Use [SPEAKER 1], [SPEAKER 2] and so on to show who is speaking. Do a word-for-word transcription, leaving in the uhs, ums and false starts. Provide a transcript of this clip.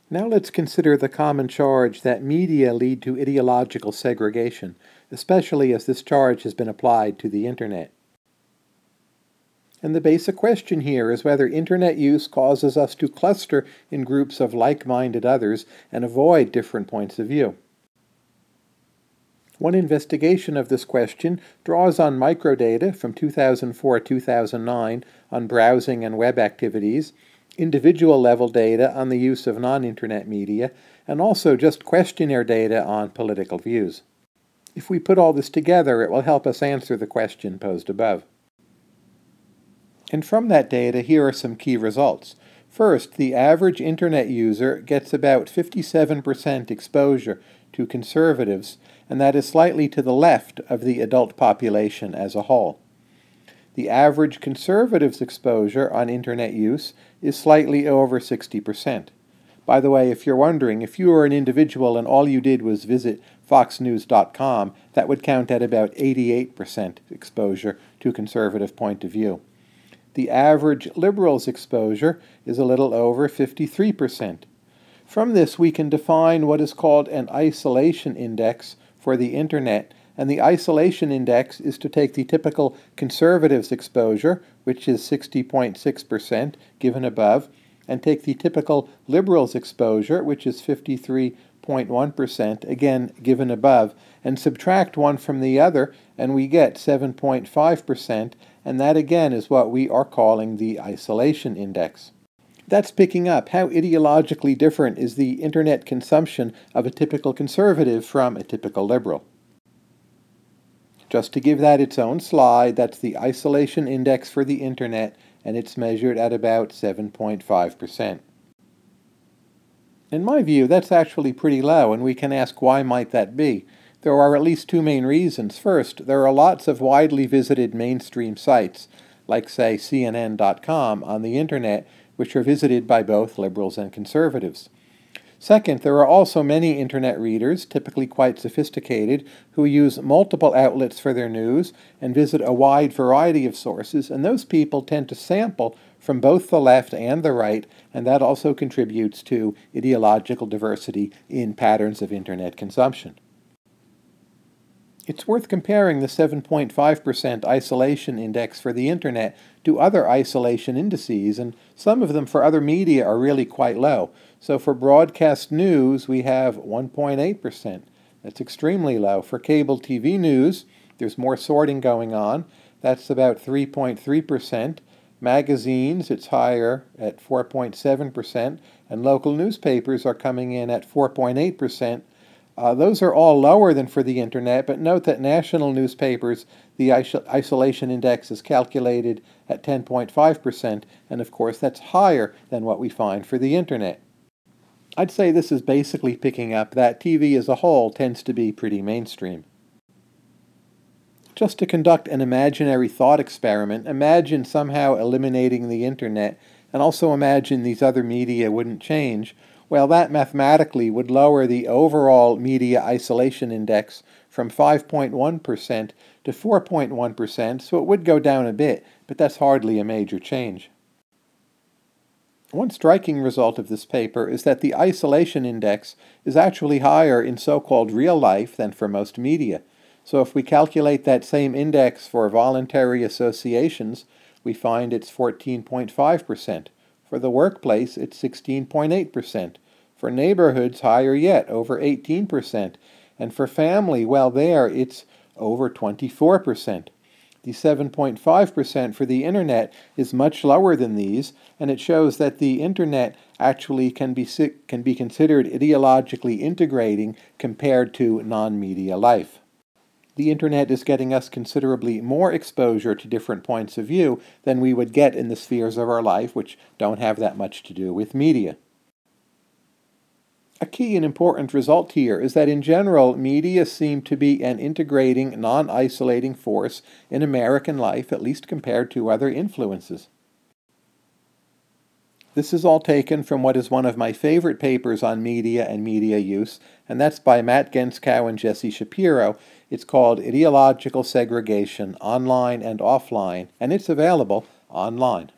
[SPEAKER 1] Now let's consider the common charge that media lead to ideological segregation, especially as this charge has been applied to the Internet. And the basic question here is whether Internet use causes us to cluster in groups of like-minded others and avoid different points of view. One investigation of this question draws on microdata from two thousand four to two thousand nine on browsing and web activities, individual-level data on the use of non-Internet media, and also just questionnaire data on political views. If we put all this together, it will help us answer the question posed above. And from that data, here are some key results. First, the average Internet user gets about fifty-seven percent exposure to conservatives, and that is slightly to the left of the adult population as a whole. The average conservatives' exposure on Internet use is slightly over sixty percent. By the way, if you're wondering, if you were an individual and all you did was visit fox news dot com, that would count at about eighty-eight percent exposure to conservative point of view. The average liberals' exposure is a little over fifty-three percent. From this, we can define what is called an isolation index for the Internet, and the isolation index is to take the typical conservatives' exposure, which is sixty point six percent, given above, and take the typical liberals' exposure, which is fifty-three point one percent, again given above, and subtract one from the other, and we get seven point five percent, and that again is what we are calling the isolation index. That's picking up how ideologically different is the Internet consumption of a typical conservative from a typical liberal. Just to give that its own slide, that's the isolation index for the Internet, and it's measured at about seven point five percent. In my view, that's actually pretty low, and we can ask why might that be. There are at least two main reasons. First, there are lots of widely visited mainstream sites, like say C N N dot com, on the Internet, which are visited by both liberals and conservatives. Second, there are also many Internet readers, typically quite sophisticated, who use multiple outlets for their news and visit a wide variety of sources, and those people tend to sample from both the left and the right, and that also contributes to ideological diversity in patterns of Internet consumption. It's worth comparing the seven point five percent isolation index for the Internet to other isolation indices, and some of them for other media are really quite low. So for broadcast news, we have one point eight percent. That's extremely low. For cable T V news, there's more sorting going on. That's about three point three percent. Magazines, it's higher at four point seven percent, and local newspapers are coming in at four point eight percent. Uh, those are all lower than for the Internet, but note that national newspapers, the iso- isolation index is calculated at ten point five percent, and of course that's higher than what we find for the Internet. I'd say this is basically picking up that T V as a whole tends to be pretty mainstream. Just to conduct an imaginary thought experiment, imagine somehow eliminating the Internet, and also imagine these other media wouldn't change. Well, that mathematically would lower the overall media isolation index from five point one percent to four point one percent, so it would go down a bit, but that's hardly a major change. One striking result of this paper is that the isolation index is actually higher in so-called real life than for most media. So if we calculate that same index for voluntary associations, we find it's fourteen point five percent. For the workplace, it's sixteen point eight percent. For neighborhoods, higher yet, over eighteen percent. And for family, well, there, it's over twenty-four percent. The seven point five percent for the Internet is much lower than these, and it shows that the Internet actually can be, can be considered ideologically integrating compared to non-media life. The Internet is getting us considerably more exposure to different points of view than we would get in the spheres of our life which don't have that much to do with media. A key and important result here is that in general, media seem to be an integrating, non-isolating force in American life, at least compared to other influences. This is all taken from what is one of my favorite papers on media and media use, and that's by Matt Genskow and Jesse Shapiro. It's called Ideological Segregation, Online and Offline, and it's available online.